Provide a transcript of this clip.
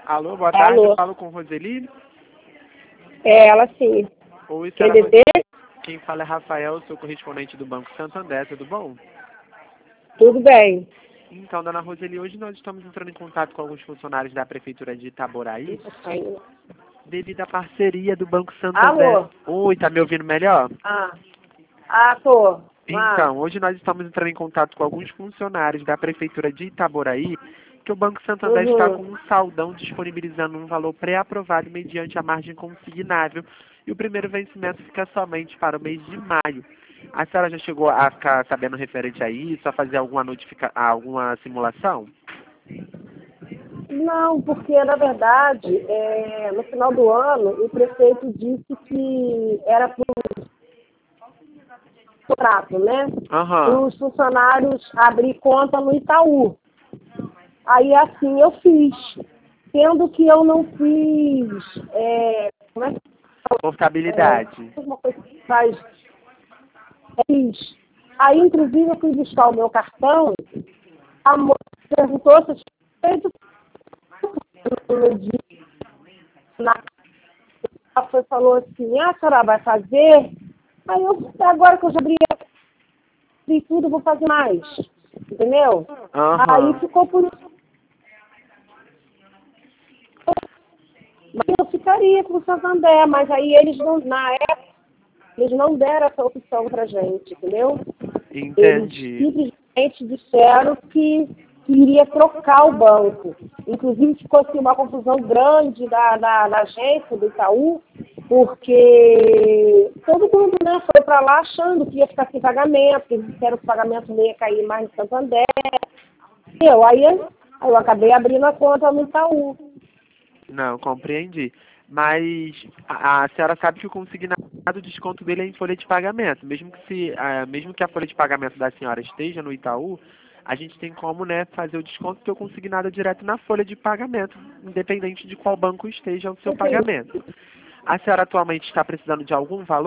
Alô, boa tarde, Alô. eu falo com Roseli. É ela sim. Oi, Quem senhora deseja? Quem fala é Rafael, sou correspondente do Banco Santander, tudo bom? Tudo bem. Então, dona Roseli, hoje nós estamos entrando em contato com alguns funcionários da Prefeitura de Itaboraí, devido à parceria do Banco Santander. Alô? Oi, tá me ouvindo melhor? Tô. Então, hoje nós estamos entrando em contato com alguns funcionários da Prefeitura de Itaboraí, que o Banco Santander está com um saldão disponibilizando um valor pré-aprovado mediante a margem consignável, e o primeiro vencimento fica somente para o mês de maio. A senhora já chegou a ficar sabendo referente a isso, a fazer alguma simulação? Não, porque na verdade, no final do ano, o prefeito disse que era por contrato, né? Aham. Os funcionários abrir conta no Itaú. Aí assim eu fiz. Sendo que eu não fiz, como é que Portabilidade. uma coisa que faz. Fiz. Aí, inclusive, eu fui buscar o meu cartão, a moça perguntou se eu tinha feito no dia. Ela falou assim, a senhora vai fazer? Aí eu, agora que eu já abri tudo, eu vou fazer mais. Entendeu? Aí Aham. ficou por isso. Mas eu ficaria com o Santander, mas aí eles não, na época, eles não deram essa opção pra gente, entendeu? Eles Entendi. simplesmente disseram que iria trocar o banco. Inclusive ficou assim, uma confusão grande da agência do Itaú, porque todo mundo, né, foi para lá achando que ia ficar sem pagamento, que eles disseram que o pagamento não ia cair mais no Santander. Aí eu acabei abrindo a conta no Itaú. Não, compreendi. Mas a senhora sabe que o consignado, o desconto dele é em folha de pagamento. Mesmo que a folha de pagamento da senhora esteja no Itaú, a gente tem como, né, fazer o desconto porque o consignado é direto na folha de pagamento, independente de qual banco esteja o seu Entendi. pagamento. A senhora atualmente está precisando de algum valor?